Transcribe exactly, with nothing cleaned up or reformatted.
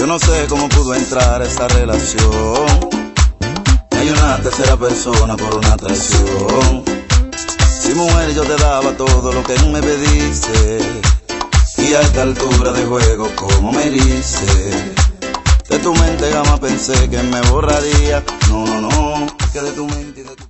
no sé cómo pudo entrar esa relación. Hay una tercera persona por una traición. Si mujer yo te daba todo lo que me pediste, y a esta altura de juego como me dice. De tu mente jamás pensé que me borraría. No, no, no, que de tu mente y de tu